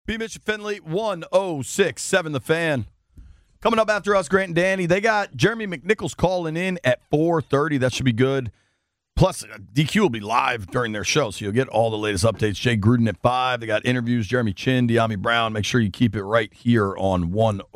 B. Mitch Finley, 106.7 The Fan. Coming up after us, Grant and Danny, they got Jeremy McNichols calling in at 4:30. That should be good. Plus, DQ will be live during their show, so you'll get all the latest updates. Jay Gruden at 5. They got interviews, Jeremy Chin, De'Ami Brown. Make sure you keep it right here on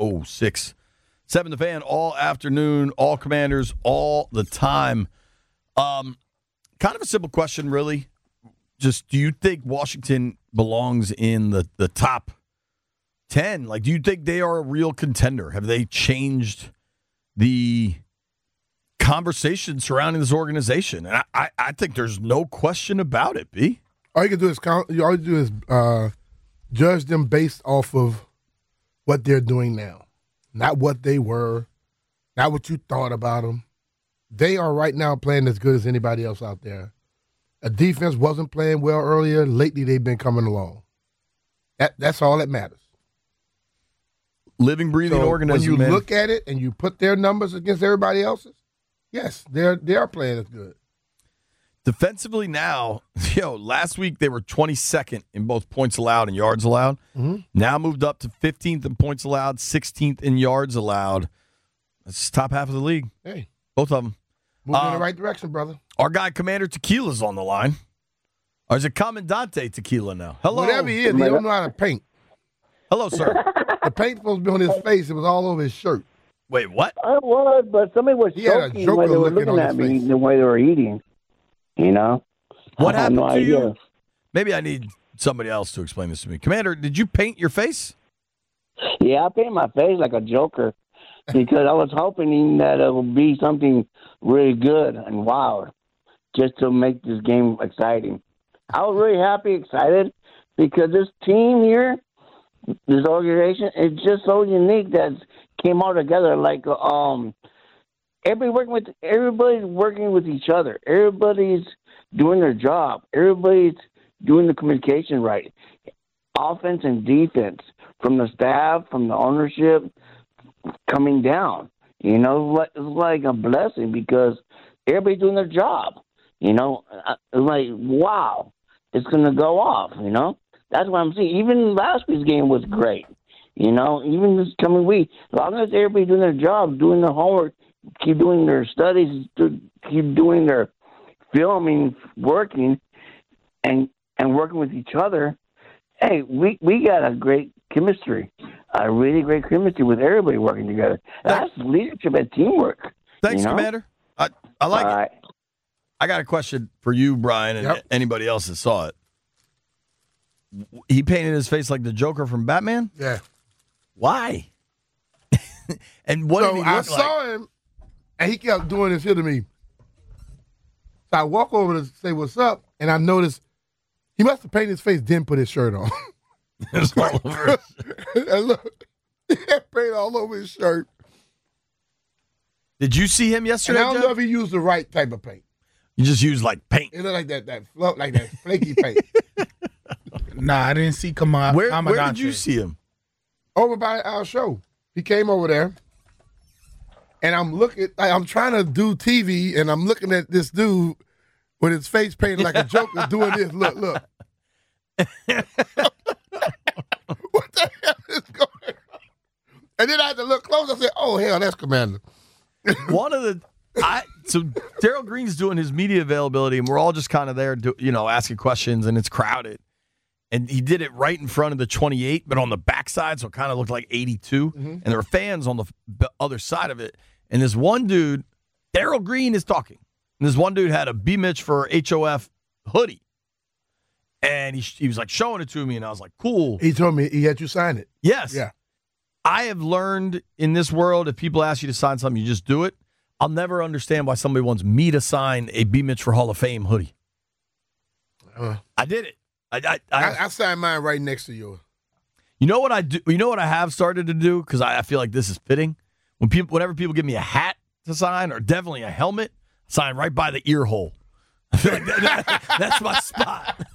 106.7 The Fan all afternoon, all Commanders, all the time. Kind of a simple question, really. Just, do you think Washington belongs in the top 10? Like, do you think they are a real contender? Have they changed the conversation surrounding this organization? And I think there's no question about it, B. All you can do is judge them based off of what they're doing now, not what they were, not what you thought about them. They are right now playing as good as anybody else out there. A defense wasn't playing well earlier. Lately, they've been coming along. That's all that matters. Living, breathing organism. When you look at it and you put their numbers against everybody else's, yes, they are playing as good. Defensively now, last week they were 22nd in both points allowed and yards allowed. Mm-hmm. Now moved up to 15th in points allowed, 16th in yards allowed. That's top half of the league. Hey. Both of them. Moving in the right direction, brother. Our guy, Commander Tequila's on the line. Or is it Commandante Tequila now? Hello. Whatever he is, he don't know how to paint. Hello, sir. The paint's supposed to be on his face. It was all over his shirt. Wait, what? It was, but somebody was joking when they were looking at me the way they were eating. What happened to idea. you? Maybe I need somebody else to explain this to me. Commander, did you paint your face? Yeah, I painted my face like a joker because I was hoping that it would be something really good and wild just to make this game exciting. I was really happy, excited, because this team here, this organization, is just so unique that it came all together. Like everybody's working with each other. Everybody's doing their job. Everybody's doing the communication right. Offense and defense, from the staff, from the ownership, coming down. It's like a blessing because everybody's doing their job. It's like, wow, it's going to go off, That's what I'm saying. Even last week's game was great. Even this coming week, as long as everybody's doing their job, doing their homework, keep doing their studies, keep doing their filming, working, and working with each other, hey, we got a great chemistry, a really great chemistry with everybody working together. That's leadership and teamwork. Thanks, Commander. I like All it. right. I got a question for you, Brian, and anybody else that saw it. He painted his face like the Joker from Batman? Yeah. Why? And what did he look I like? saw him, and he kept doing this here to me. So I walk over to say what's up, and I noticed he must have painted his face, then put his shirt on. It's all over. And look, he had paint all over his shirt. Did you see him And yesterday, I don't Jeff? know if he used the right type of paint. You just used like paint. It looked like that flaky paint. Nah, I didn't see Where did you see him? Over by our show. He came over there, and I'm trying to do TV, and I'm looking at this dude with his face painted like a Joker doing this. Look. What the hell is going on? And then I had to look close. I said, oh, hell, that's Commander. So Daryl Green's doing his media availability, and we're all just kind of there, asking questions, and it's crowded. And he did it right in front of the 28, but on the backside, so it kind of looked like 82. Mm-hmm. And there were fans on the other side of it. And this one dude, Daryl Green, is talking. And this one dude had a B. Mitch for HOF hoodie. And he was like showing it to me, and I was like, cool. He told me he had you sign it. Yes. Yeah. I have learned in this world, if people ask you to sign something, you just do it. I'll never understand why somebody wants me to sign a B. Mitch for Hall of Fame hoodie. I did it. I signed mine right next to yours. You know what I do? You know what I have started to do, because I feel like this is fitting. Whenever people give me a hat to sign, or definitely a helmet, sign right by the ear hole. I feel like that's my spot.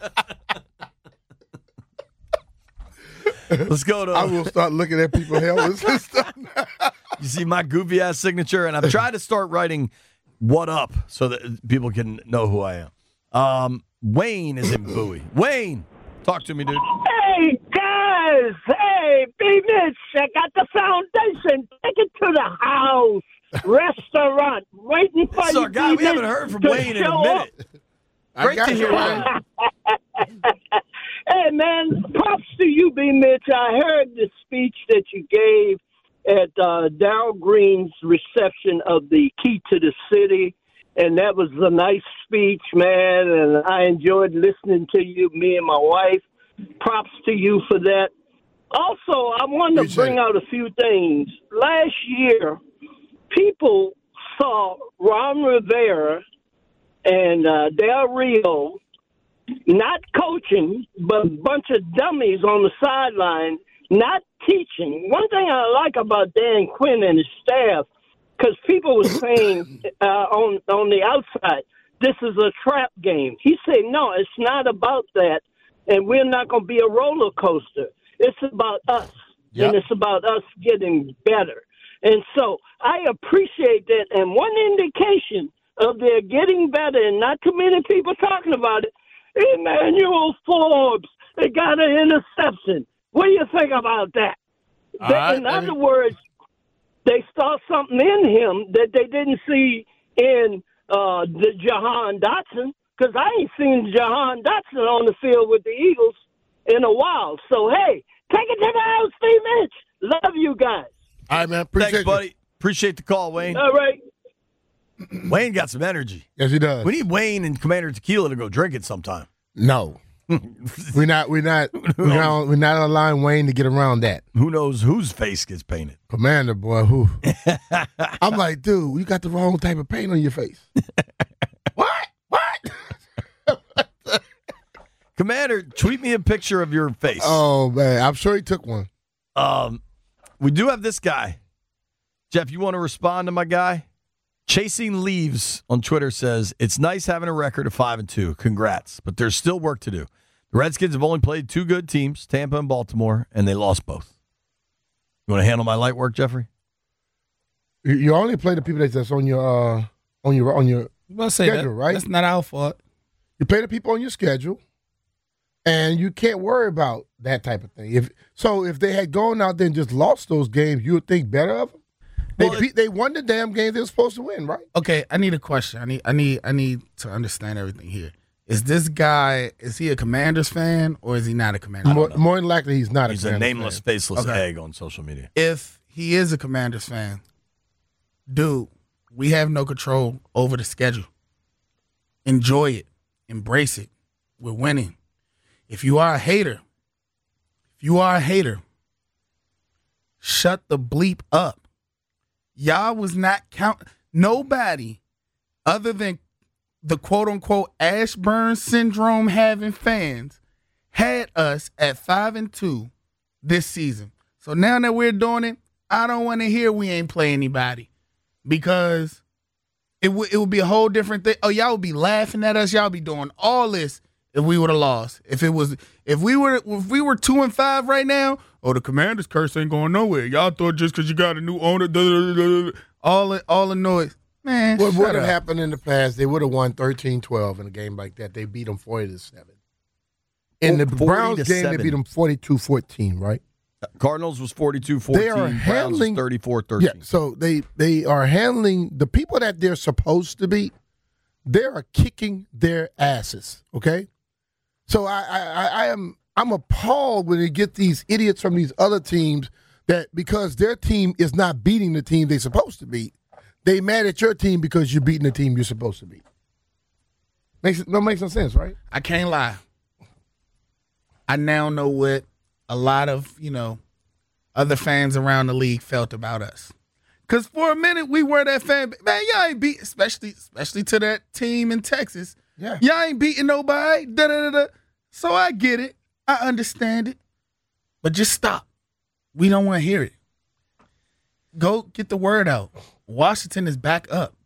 Let's go to. I will start looking at people's helmets and stuff. You see my goofy ass signature, and I'm trying to start writing "What up" so that people can know who I am. Wayne is in Bowie. Wayne, talk to me, dude. Hey, guys! that got the foundation. Take it to the house, restaurant, waiting for This is you. our guy. We haven't heard from Wayne in a minute. I got you, Wayne. Hey, man, props to you, B. Mitch. I heard the speech that you gave at Dow Green's reception of the Key to the City, and that was a nice speech, man, and I enjoyed listening to you, me and my wife. Props to you for that. Also, I wanted to bring out a few things. Last year, people saw Ron Rivera and Del Rio not coaching, but a bunch of dummies on the sideline, not teaching. One thing I like about Dan Quinn and his staff, because people were saying on the outside, this is a trap game. He said, no, it's not about that, and we're not going to be a roller coaster. It's about us, and it's about us getting better. And so I appreciate that. And one indication of their getting better, and not too many people talking about it, Emmanuel Forbes, they got an interception. What do you think about that? In other words, they saw something in him that they didn't see in the Jahan Dotson, because I ain't seen Jahan Dotson on the field with the Eagles in a while. So, hey, take it to the house, Steve Mitch. Love you guys. All right, man. Appreciate Thanks, buddy. Appreciate the call, Wayne. All right. Wayne got some energy. Yes, he does. We need Wayne and Commander Tequila to go drink it sometime. No. we're not allowing Wayne to get around that. Who knows whose face gets painted? Commander, boy, who? I'm like, dude, you got the wrong type of paint on your face. What? Commander, tweet me a picture of your face. Oh, man. I'm sure he took one. We do have this guy. Jeff, you want to respond to my guy? Chasing Leaves on Twitter says, it's nice having a record of 5-2. Congrats. But there's still work to do. The Redskins have only played two good teams, Tampa and Baltimore, and they lost both. You want to handle my light work, Jeffrey? You only play the people that's on your schedule, right? That's not our fault. You play the people on your schedule, and you can't worry about that type of thing. If they had gone out there and just lost those games, you would think better of them. They won the damn game they were supposed to win, right? Okay, I need a question. I need to understand everything here. Is this guy, is he a Commanders fan or is he not a Commanders fan? More than likely, he's not He's a Commanders nameless, fan. faceless egg on social media. If he is a Commanders fan, dude, we have no control over the schedule. Enjoy it. Embrace it. We're winning. If you are a hater, shut the bleep up. Y'all was not count. Nobody other than the quote-unquote Ashburn syndrome having fans had us at 5-2 this season. So now that we're doing it, I don't want to hear we ain't play anybody, because it would be a whole different thing. Oh, y'all would be laughing at us. Y'all be doing all this if we would have lost. If we were 2-5 right now, oh, the Commanders curse ain't going nowhere. Y'all thought just because you got a new owner, all the noise. Man, what would have happened in the past, they would have won 13-12 in a game like that. They beat them 40-7. In the Browns game, they beat them 42-14, right? Cardinals was 42-14. They are Browns was 34-13. Yeah, so they are handling the people that they're supposed to beat. They are kicking their asses, okay? So I'm appalled when they get these idiots from these other teams that because their team is not beating the team they're supposed to beat, they mad at your team because you're beating the team you're supposed to beat. Makes no sense, right? I can't lie. I now know what a lot of, other fans around the league felt about us. Because for a minute, we were that fan. Man, y'all ain't beat, especially to that team in Texas. Yeah. Y'all ain't beating nobody. Da-da-da-da. So I get it. I understand it. But just stop. We don't want to hear it. Go get the word out. Washington is back up.